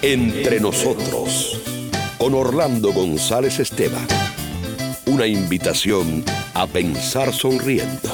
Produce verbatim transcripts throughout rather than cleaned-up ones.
Entre nosotros, con Orlando González Esteban. Una invitación a pensar sonriendo.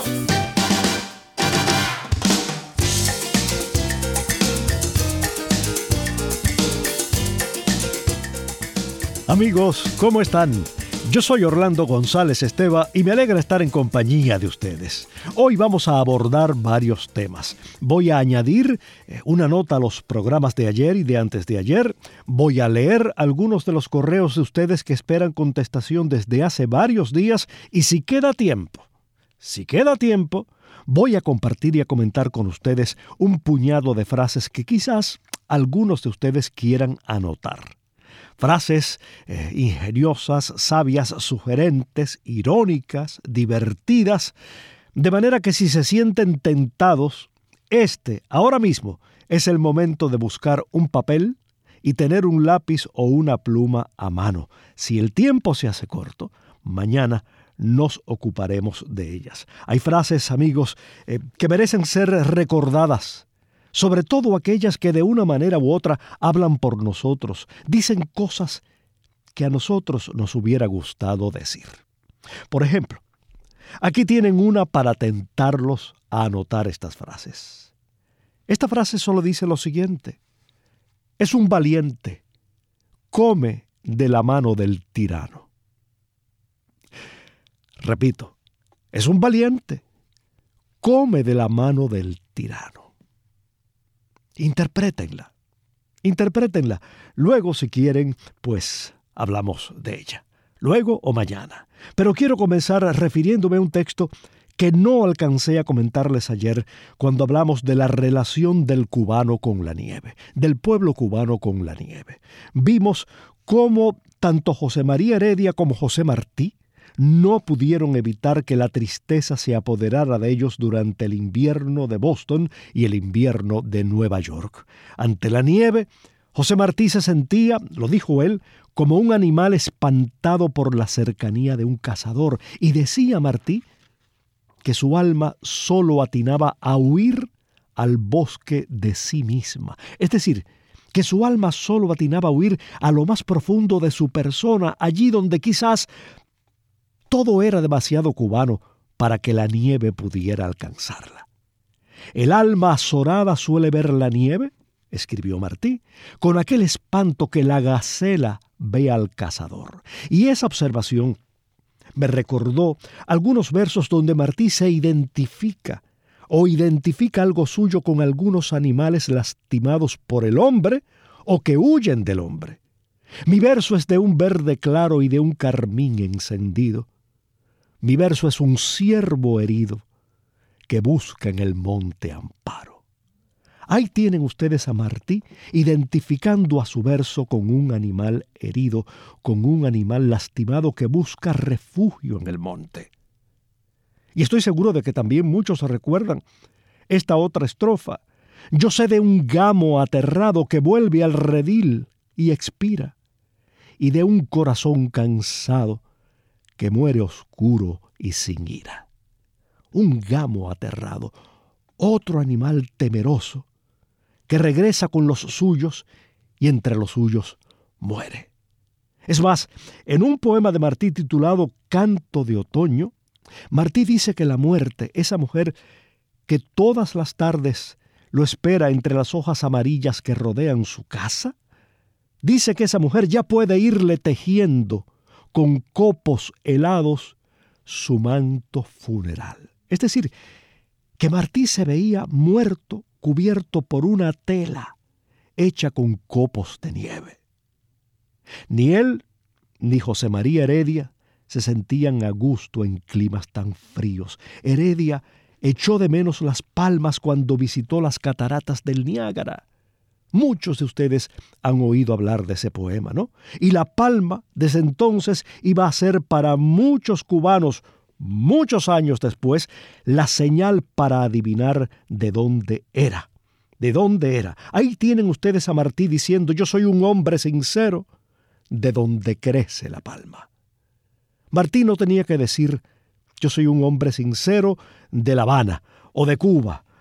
Amigos, ¿cómo están? Yo soy Orlando González Esteban y me alegra estar en compañía de ustedes. Hoy vamos a abordar varios temas. Voy a añadir una nota a los programas de ayer y de antes de ayer. Voy a leer algunos de los correos de ustedes que esperan contestación desde hace varios días. Y si queda tiempo, si queda tiempo, voy a compartir y a comentar con ustedes un puñado de frases que quizás algunos de ustedes quieran anotar. Frases eh, ingeniosas, sabias, sugerentes, irónicas, divertidas, de manera que si se sienten tentados, este, ahora mismo, es el momento de buscar un papel y tener un lápiz o una pluma a mano. Si el tiempo se hace corto, mañana nos ocuparemos de ellas. Hay frases, amigos, eh, que merecen ser recordadas. Sobre todo aquellas que de una manera u otra hablan por nosotros, dicen cosas que a nosotros nos hubiera gustado decir. Por ejemplo, aquí tienen una para tentarlos a anotar estas frases. Esta frase solo dice lo siguiente: es un valiente, come de la mano del tirano. Repito, es un valiente, come de la mano del tirano. Interprétenla, interprétenla. Luego, si quieren, pues hablamos de ella. Luego o mañana. Pero quiero comenzar refiriéndome a un texto que no alcancé a comentarles ayer cuando hablamos de la relación del cubano con la nieve, del pueblo cubano con la nieve. Vimos cómo tanto José María Heredia como José Martí no pudieron evitar que la tristeza se apoderara de ellos durante el invierno de Boston y el invierno de Nueva York. Ante la nieve, José Martí se sentía, lo dijo él, como un animal espantado por la cercanía de un cazador, y decía Martí que su alma solo atinaba a huir al bosque de sí misma. Es decir, que su alma solo atinaba a huir a lo más profundo de su persona, allí donde quizás todo era demasiado cubano para que la nieve pudiera alcanzarla. El alma azorada suele ver la nieve, escribió Martí, con aquel espanto que la gacela ve al cazador. Y esa observación me recordó algunos versos donde Martí se identifica o identifica algo suyo con algunos animales lastimados por el hombre o que huyen del hombre. Mi verso es de un verde claro y de un carmín encendido. Mi verso es un ciervo herido que busca en el monte amparo. Ahí tienen ustedes a Martí identificando a su verso con un animal herido, con un animal lastimado que busca refugio en el monte. Y estoy seguro de que también muchos recuerdan esta otra estrofa. Yo sé de un gamo aterrado que vuelve al redil y expira, y de un corazón cansado que muere oscuro y sin ira. Un gamo aterrado, otro animal temeroso, que regresa con los suyos y entre los suyos muere. Es más, en un poema de Martí titulado Canto de Otoño, Martí dice que la muerte, esa mujer que todas las tardes lo espera entre las hojas amarillas que rodean su casa, dice que esa mujer ya puede irle tejiendo con copos helados su manto funeral. Es decir, que Martí se veía muerto, cubierto por una tela hecha con copos de nieve. Ni él ni José María Heredia se sentían a gusto en climas tan fríos. Heredia echó de menos las palmas cuando visitó las cataratas del Niágara. Muchos de ustedes han oído hablar de ese poema, ¿no? Y La Palma, desde entonces, iba a ser para muchos cubanos, muchos años después, la señal para adivinar de dónde era. ¿De dónde era? Ahí tienen ustedes a Martí diciendo: yo soy un hombre sincero, de donde crece la palma. Martí no tenía que decir: yo soy un hombre sincero de La Habana, o de Cuba,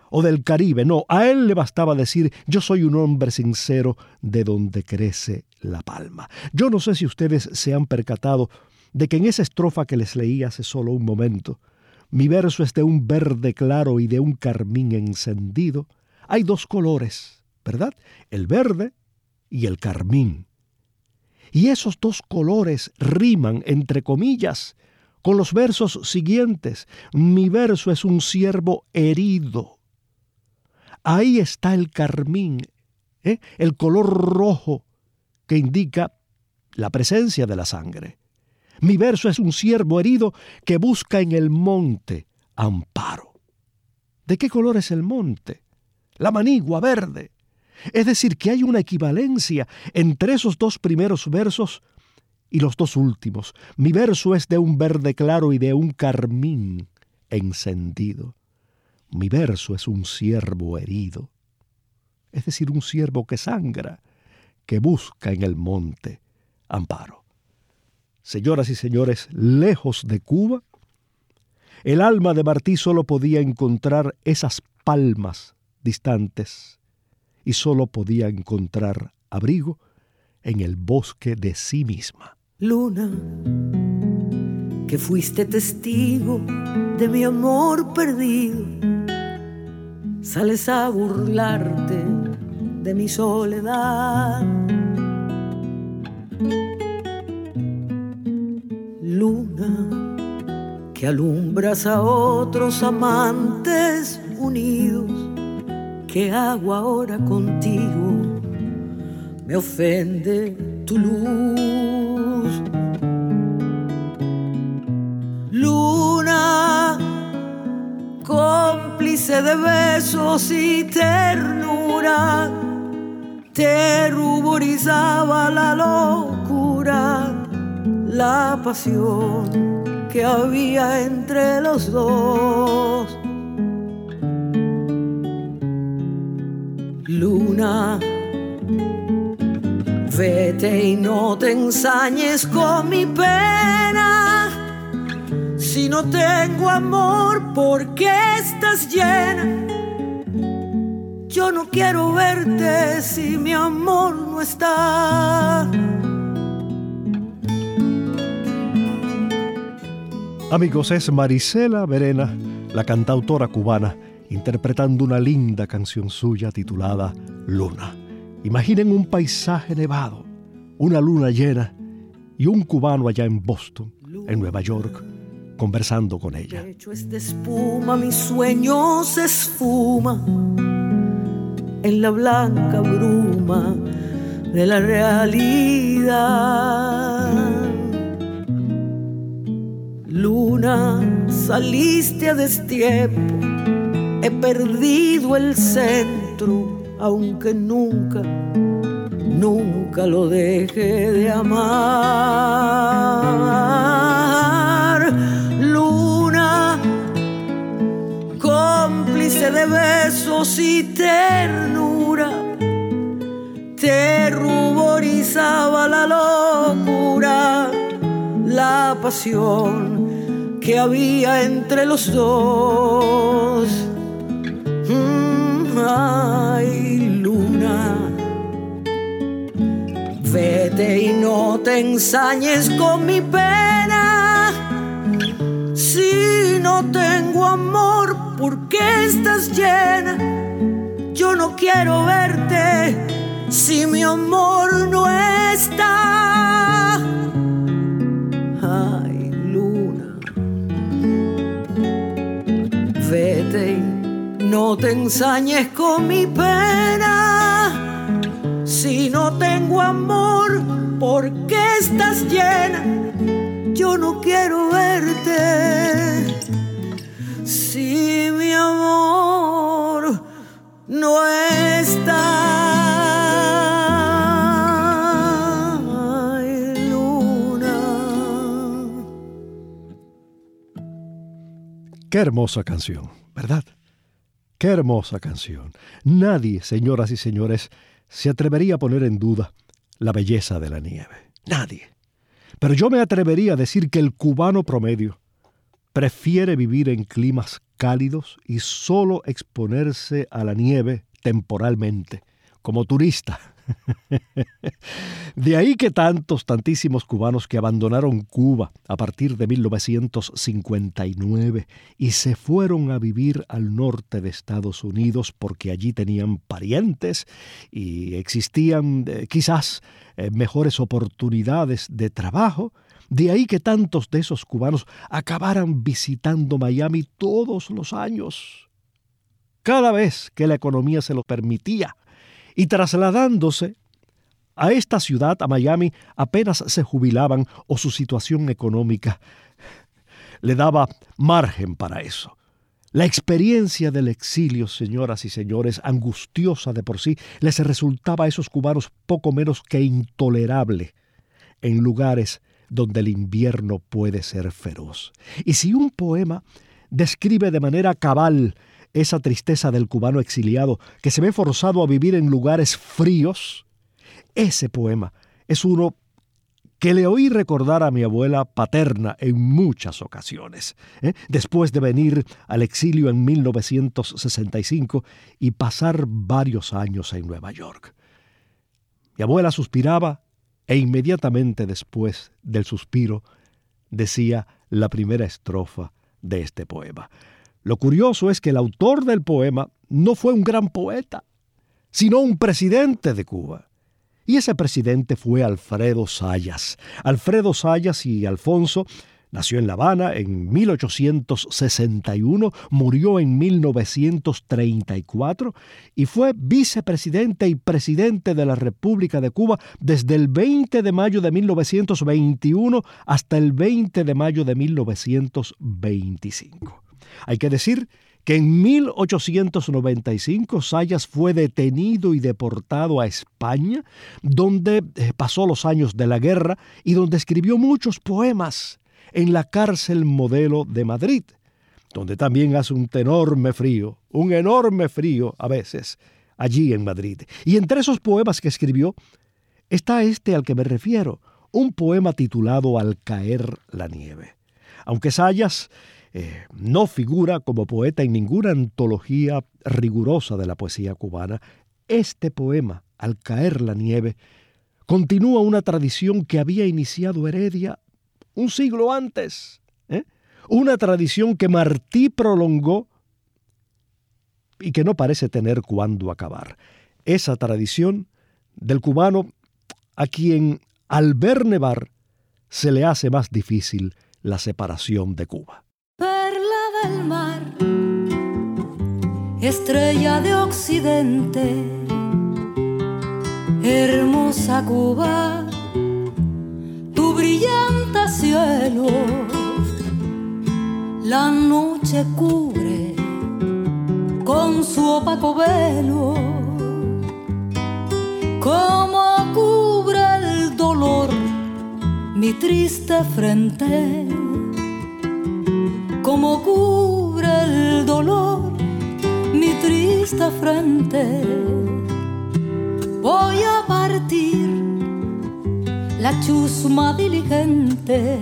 o del Caribe. No, a él le bastaba decir: yo soy un hombre sincero de donde crece la palma. Yo no sé si ustedes se han percatado de que en esa estrofa que les leí hace solo un momento, mi verso es de un verde claro y de un carmín encendido. Hay dos colores, ¿verdad? El verde y el carmín. Y esos dos colores riman, entre comillas, con los versos siguientes. Mi verso es un ciervo herido. Ahí está el carmín, ¿eh? El color rojo que indica la presencia de la sangre. Mi verso es un ciervo herido que busca en el monte amparo. ¿De qué color es el monte? La manigua verde. Es decir, que hay una equivalencia entre esos dos primeros versos y los dos últimos. Mi verso es de un verde claro y de un carmín encendido. Mi verso es un ciervo herido. Es decir, un ciervo que sangra, que busca en el monte amparo. Señoras y señores, lejos de Cuba, el alma de Martí solo podía encontrar esas palmas distantes y solo podía encontrar abrigo en el bosque de sí misma. Luna, que fuiste testigo de mi amor perdido, sales a burlarte de mi soledad. Luna, que alumbras a otros amantes unidos, ¿qué hago ahora contigo? Me ofende tu luz. Luna, cómplice de besos y ternura, te ruborizaba la locura, la pasión que había entre los dos. Luna, vete y no te ensañes con mi pena. Si no tengo amor, ¿por qué estás llena? Yo no quiero verte si mi amor no está. Amigos, es Marisela Verena, la cantautora cubana, interpretando una linda canción suya titulada Luna. Imaginen un paisaje nevado, una luna llena y un cubano allá en Boston, en Nueva York, conversando con ella. El pecho es de espuma, mi sueño se esfuma en la blanca bruma de la realidad. Luna, saliste a destiempo, he perdido el centro, aunque nunca, nunca lo deje de amar. Luna, cómplice de besos y ternura, te ruborizaba la locura, la pasión que había entre los dos. Mm, ay, luna, vete y no te ensañes con mi pena. Si no tengo amor, ¿por qué estás llena? Yo no quiero verte si mi amor no está. Ay, luna, vete y no te ensañes con mi pena. Si no tengo amor, ¿por qué estás llena? Yo no quiero verte si mi amor no está. Ay, luna. Qué hermosa canción, ¿verdad? Qué hermosa canción. Nadie, señoras y señores, se atrevería a poner en duda la belleza de la nieve. Nadie. Pero yo me atrevería a decir que el cubano promedio prefiere vivir en climas cálidos y solo exponerse a la nieve temporalmente, como turista. De ahí que tantos, tantísimos cubanos que abandonaron Cuba a partir de mil novecientos cincuenta y nueve y se fueron a vivir al norte de Estados Unidos porque allí tenían parientes y existían eh, quizás eh, mejores oportunidades de trabajo. De ahí que tantos de esos cubanos acabaran visitando Miami todos los años, cada vez que la economía se lo permitía, y trasladándose a esta ciudad, a Miami, apenas se jubilaban o su situación económica le daba margen para eso. La experiencia del exilio, señoras y señores, angustiosa de por sí, les resultaba a esos cubanos poco menos que intolerable en lugares donde el invierno puede ser feroz. Y si un poema describe de manera cabal esa tristeza del cubano exiliado que se ve forzado a vivir en lugares fríos, ese poema es uno que le oí recordar a mi abuela paterna en muchas ocasiones, ¿eh? después de venir al exilio en mil novecientos sesenta y cinco y pasar varios años en Nueva York. Mi abuela suspiraba e inmediatamente después del suspiro decía la primera estrofa de este poema. Lo curioso es que el autor del poema no fue un gran poeta, sino un presidente de Cuba. Y ese presidente fue Alfredo Zayas. Alfredo Zayas y Alfonso nació en La Habana en mil ochocientos sesenta y uno, murió en mil novecientos treinta y cuatro y fue vicepresidente y presidente de la República de Cuba desde el veinte de mayo de mil novecientos veintiuno hasta el veinte de mayo de mil novecientos veinticinco. Hay que decir que en mil ochocientos noventa y cinco Zayas fue detenido y deportado a España, donde pasó los años de la guerra y donde escribió muchos poemas en la cárcel Modelo de Madrid, donde también hace un enorme frío, un enorme frío a veces, allí en Madrid. Y entre esos poemas que escribió está este al que me refiero, un poema titulado Al caer la nieve. Aunque Zayas Eh, no figura como poeta en ninguna antología rigurosa de la poesía cubana, este poema, Al caer la nieve, continúa una tradición que había iniciado Heredia un siglo antes, ¿eh? Una tradición que Martí prolongó y que no parece tener cuándo acabar. Esa tradición del cubano a quien al ver nevar se le hace más difícil la separación de Cuba. Del mar, estrella de occidente, hermosa Cuba, tu brillante cielo, la noche cubre con su opaco velo, como cubre el dolor mi triste frente. Como cubre el dolor mi triste frente, voy a partir la chusma diligente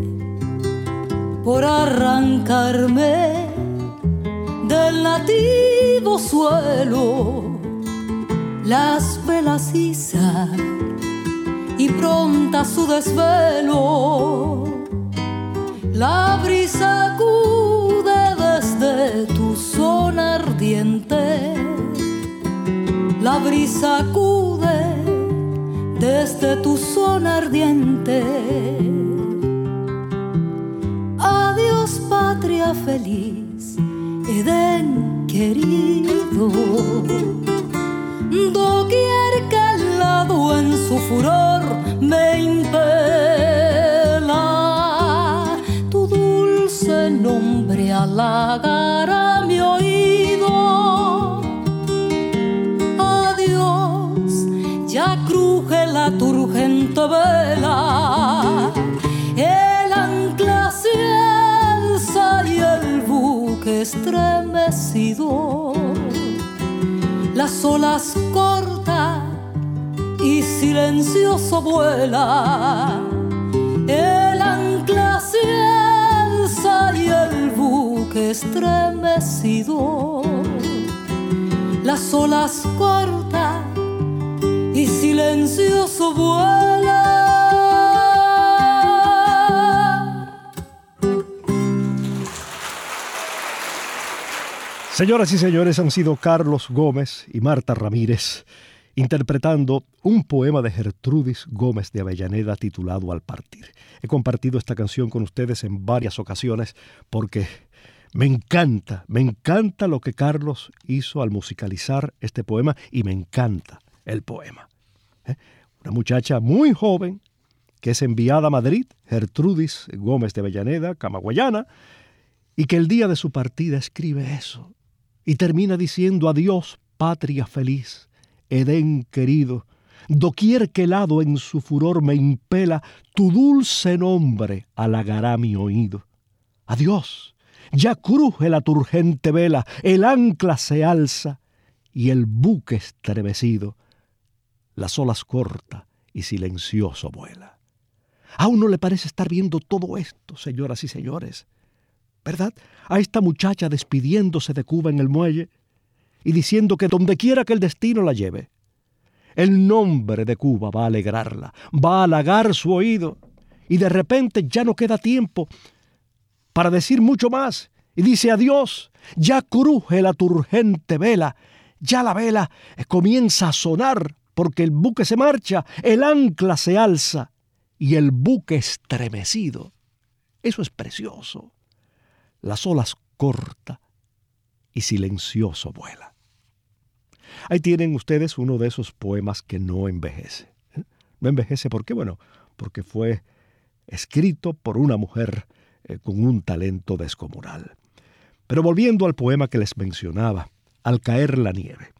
por arrancarme del nativo suelo las velas izar y pronta su desvelo. La brisa acude desde tu zona ardiente, la brisa acude desde tu zona ardiente. Adiós patria feliz, Edén querido, doquier que al lado en su furor me impela, tu dulce nombre halagará mi oído. Adiós, ya cruje la turgente vela, el ancla se alza y el buque estremecido, las olas corta y silencioso vuela, el ancla se alza y el buque buque estremecido. Las olas corta y silencioso vuela. Señoras y señores, han sido Carlos Gómez y Marta Ramírez interpretando un poema de Gertrudis Gómez de Avellaneda titulado Al partir. He compartido esta canción con ustedes en varias ocasiones porque me encanta, me encanta lo que Carlos hizo al musicalizar este poema y me encanta el poema. ¿Eh? Una muchacha muy joven que es enviada a Madrid, Gertrudis Gómez de Avellaneda, camagüeyana, y que el día de su partida escribe eso y termina diciendo: adiós, patria feliz, Edén querido, doquier que el hado en su furor me impela, tu dulce nombre halagará mi oído. Adiós, ya cruje la turgente vela, el ancla se alza y el buque estremecido, las olas corta y silencioso vuela. A uno le parece estar viendo todo esto, señoras y señores, ¿verdad? A esta muchacha despidiéndose de Cuba en el muelle y diciendo que donde quiera que el destino la lleve, el nombre de Cuba va a alegrarla, va a halagar su oído, y de repente ya no queda tiempo para decir mucho más, y dice: adiós, ya cruje la turgente vela, ya la vela comienza a sonar porque el buque se marcha, el ancla se alza y el buque estremecido. Eso es precioso. Las olas corta y silencioso vuela. Ahí tienen ustedes uno de esos poemas que no envejece. ¿Eh? No envejece, ¿por qué? Bueno, porque fue escrito por una mujer eh, con un talento descomunal. Pero volviendo al poema que les mencionaba, Al caer la nieve.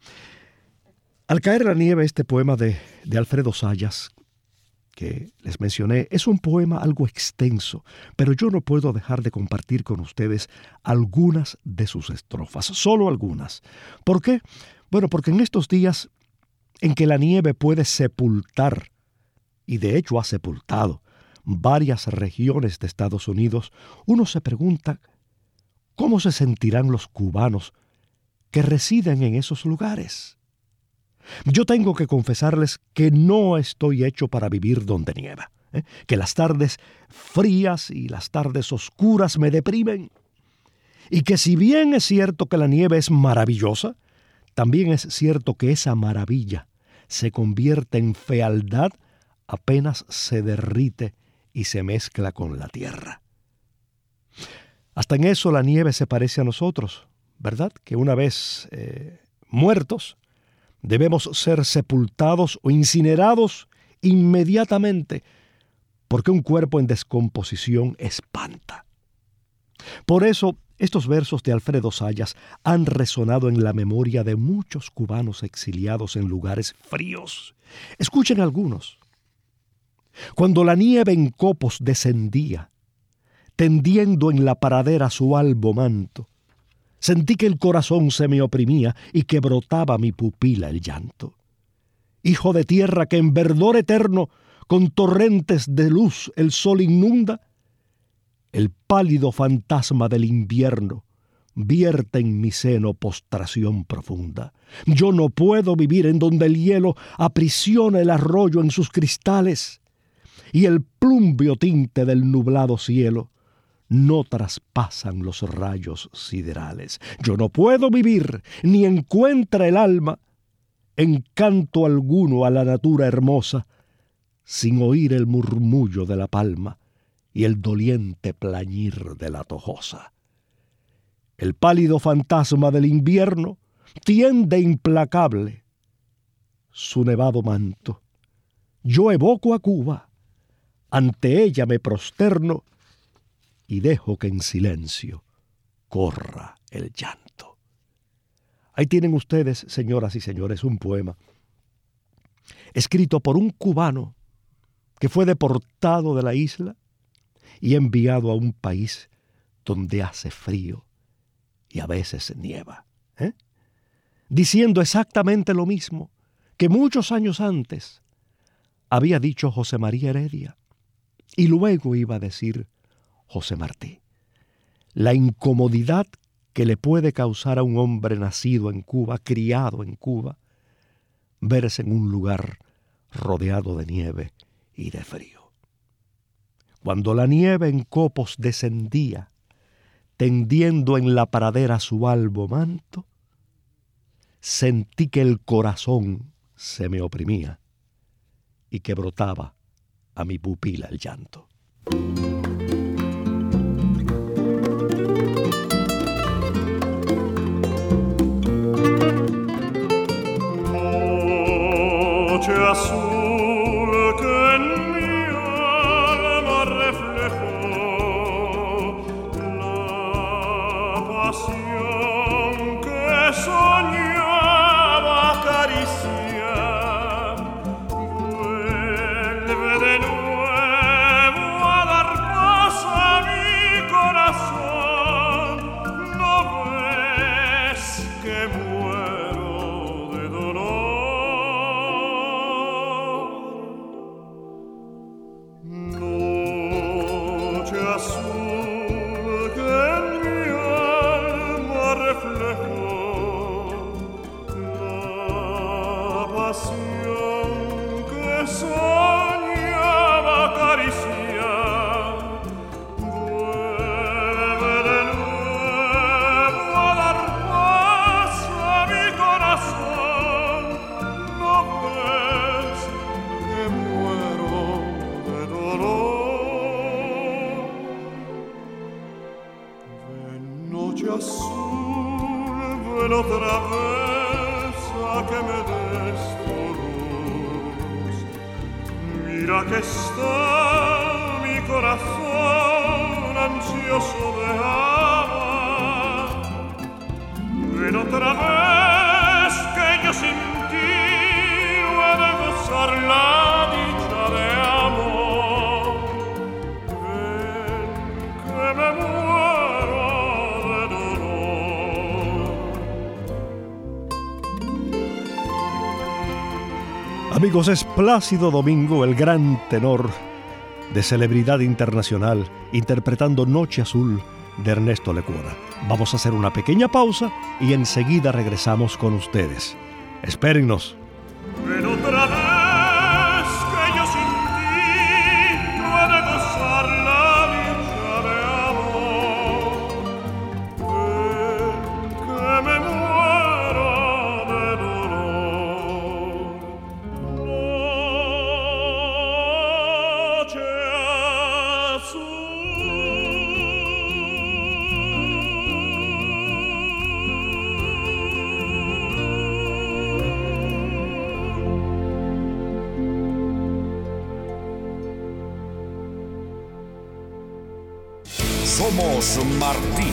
Al caer la nieve, este poema de, de Alfredo Zayas, que les mencioné, es un poema algo extenso, pero yo no puedo dejar de compartir con ustedes algunas de sus estrofas, solo algunas. ¿Por qué? Bueno, porque en estos días en que la nieve puede sepultar, y de hecho ha sepultado, varias regiones de Estados Unidos, uno se pregunta cómo se sentirán los cubanos que residen en esos lugares. Yo tengo que confesarles que no estoy hecho para vivir donde nieva, ¿eh? que las tardes frías y las tardes oscuras me deprimen, y que si bien es cierto que la nieve es maravillosa, también es cierto que esa maravilla se convierte en fealdad apenas se derrite y se mezcla con la tierra. Hasta en eso la nieve se parece a nosotros, ¿verdad? Que una vez eh, muertos, debemos ser sepultados o incinerados inmediatamente, porque un cuerpo en descomposición espanta. Por eso, estos versos de Alfredo Zayas han resonado en la memoria de muchos cubanos exiliados en lugares fríos. Escuchen algunos. Cuando la nieve en copos descendía, tendiendo en la pradera su albo manto, sentí que el corazón se me oprimía y que brotaba mi pupila el llanto. Hijo de tierra que en verdor eterno con torrentes de luz el sol inunda, el pálido fantasma del invierno vierte en mi seno postración profunda. Yo no puedo vivir en donde el hielo aprisiona el arroyo en sus cristales y el plumbeo tinte del nublado cielo no traspasan los rayos siderales. Yo no puedo vivir, ni encuentra el alma encanto alguno a la natura hermosa, sin oír el murmullo de la palma y el doliente plañir de la tojosa. El pálido fantasma del invierno tiende implacable su nevado manto. Yo evoco a Cuba, ante ella me prosterno y dejo que en silencio corra el llanto. Ahí tienen ustedes, señoras y señores, un poema escrito por un cubano que fue deportado de la isla y enviado a un país donde hace frío y a veces nieva, ¿eh? diciendo exactamente lo mismo que muchos años antes había dicho José María Heredia y luego iba a decir José Martí. la incomodidad que le puede causar a un hombre nacido en Cuba, criado en Cuba, verse en un lugar rodeado de nieve y de frío. Cuando la nieve en copos descendía, tendiendo en la pradera su albo manto, sentí que el corazón se me oprimía y que brotaba a mi pupila el llanto. Noche azul que en mi alma reflejó la pasión que soñaba acariciar, vuelve de nuevo a dar paz a mi corazón. ¿No ves que muero de dolor? Noche azul que en mi alma reflejó la pasión que soñaba acariciar, vuelve de nuevo a dar paz a mi corazón. ¿No ves que muero de dolor? Ven, noche azul, ven otra vez a que me des tu luz. Mira que está mi corazón ansioso de amar. Ven otra vez que yo sin ti no he de gozar la dicha de amor. Ven que me muero de dolor. Amigos, es Plácido Domingo, el gran tenor de celebridad internacional, interpretando Noche Azul de Ernesto Lecuona. Vamos a hacer una pequeña pausa y enseguida regresamos con ustedes. Espérennos. Ven otra vez que yo sin ti no he de gozar la dicha de amor. Ven que me muero de dolor. Noche Somos Martí.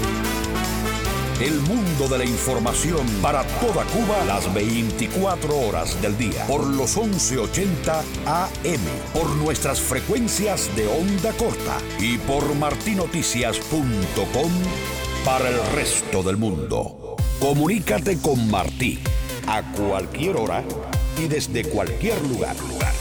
El mundo de la información para toda Cuba las veinticuatro horas del día. Por los once ochenta A M. Por nuestras frecuencias de onda corta. Y por martinoticias punto com para el resto del mundo. Comunícate con Martí a cualquier hora y desde cualquier lugar.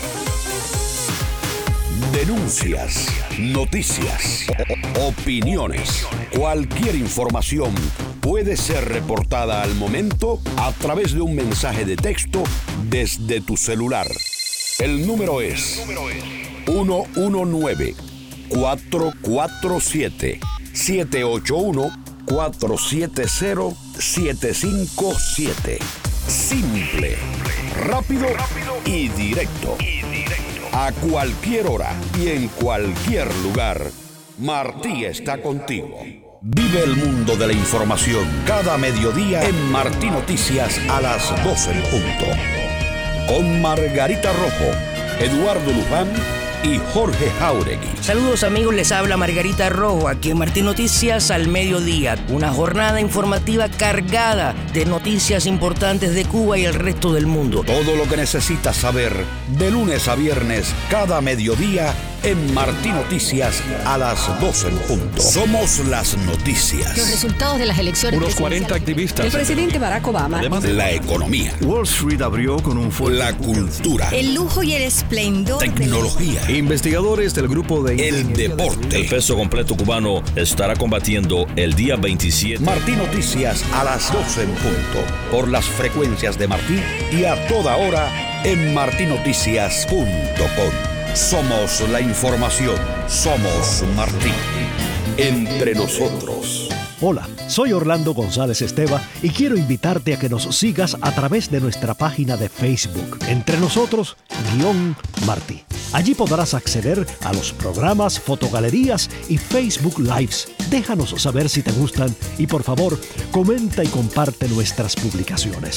Denuncias, noticias, opiniones, cualquier información puede ser reportada al momento a través de un mensaje de texto desde tu celular. El número es uno uno nueve, cuatro cuatro siete, siete ocho uno, cuatro siete cero, siete cinco siete. Simple, rápido y directo. A cualquier hora y en cualquier lugar, Martí está contigo. Vive el mundo de la información cada mediodía en Martí Noticias a las doce en punto. Con Margarita Rojo, Eduardo Luján y Jorge Jauregui. Saludos amigos, les habla Margarita Rojo aquí en Martí Noticias al mediodía. Una jornada informativa cargada de noticias importantes de Cuba y el resto del mundo. Todo lo que necesitas saber de lunes a viernes cada mediodía en Martí Noticias a las doce en punto. Somos las noticias. Los resultados de las elecciones. Unos cuarenta activistas. El presidente Barack Obama. Además, la economía. Wall Street abrió con un fuerte. La cultura. El lujo y el esplendor. Tecnología. De la... Investigadores del grupo de... El deporte. El peso completo cubano estará combatiendo el día veintisiete. Martí Noticias a las doce en punto. Por las frecuencias de Martí y a toda hora en martí noticias punto com. Somos la información. Somos Martí. Entre nosotros. Hola, soy Orlando González Esteva y quiero invitarte a que nos sigas a través de nuestra página de Facebook, Entre Nosotros, guión Martí. Allí podrás acceder a los programas, fotogalerías y Facebook Lives. Déjanos saber si te gustan y por favor, comenta y comparte nuestras publicaciones.